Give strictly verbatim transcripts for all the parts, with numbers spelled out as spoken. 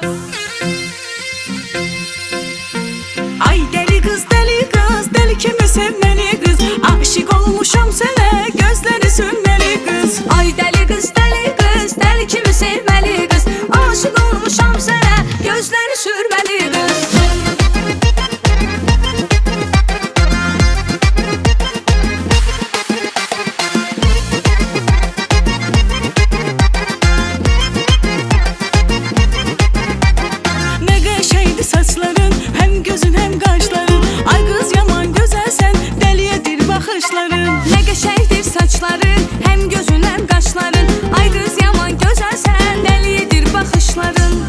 Ay deli kız deli kız, deli kimi sevmeli kız. Aşık olmuşam sana, gözleri sönmeli kız. Ay deli kız deli kız, deli kimi sevmeli kız. Aşık olmuşam sana, gözleri sürmeli kız. Saçların, hem gözün hem kaşların. Ay kız yaman güzelsen, deliyedir bakışların. Ne geçeydir saçların, hem gözün hem kaşların. Ay kız yaman güzelsen, deliyedir bakışların.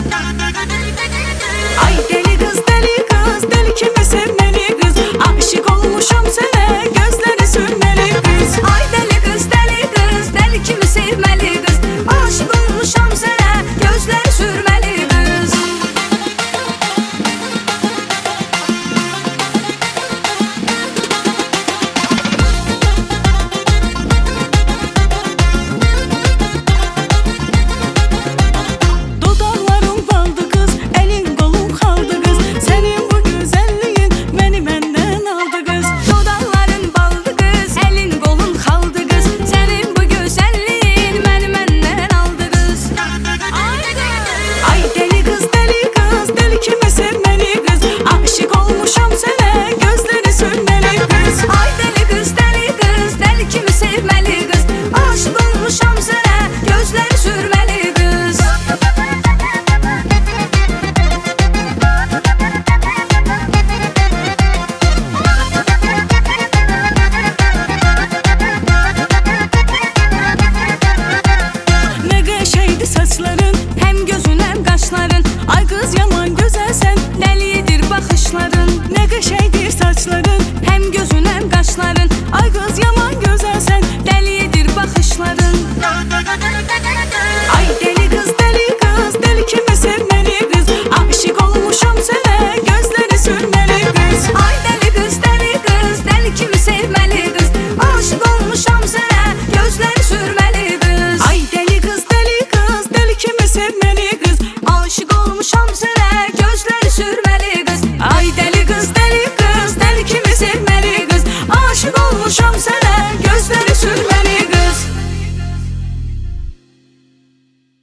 Ay deli kız deli kız, deli kimi sevmeli kız. Aşık olmuşam sana, gözleri sürmeli kız. Ay deli kız deli kız, deli kimi sevmeli kız. Aşık olmuşam sana, gözleri sürmeli kız. Dudakların baldı kız, elin kolun kaldı kız. Senin bu güzelliğin beni benden aldı kız. Dudakların baldı kız, elin kolun kaldı kız. Senin bu güzelliğin beni benden aldı kız. Ay deli kız deli kız, deli kimi sevmeli kız. Aşık olmuşam sana, gözleri sönmeli kız. Ay deli kız deli kız, deli kimi sevmeli kız. Aşık olmuşam sana, gözleri sürmeli kız. Ne geçeydi saçların, Hem gözün hem kaşların. ay kız yaman güzelsen. Deliyedir bakışların. Ne geçeydi saçların,